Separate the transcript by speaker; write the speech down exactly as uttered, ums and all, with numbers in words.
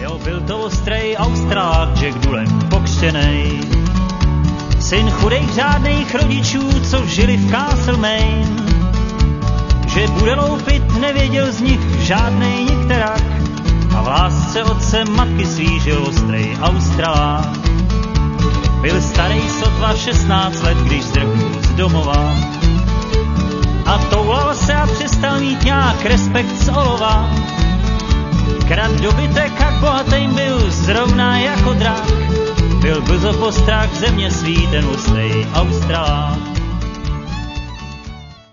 Speaker 1: Jo, byl to ostrej Australák, Jack Dulem pokřtěnej. Syn chudejch řádných rodičů, co žili v Castle Maine. Že bude loupit, nevěděl z nich žádnej nikterak. A v lásce otce matky svý žil ostrej Australák. Byl starý sotva šestnáct let, když zdrhnul z domova. A toulal se a přestal mít nějak respekt z olova. Krad dobytek a bohatým byl zrovna jako drak. Byl brzo postrach země svý ten ostrej Australák.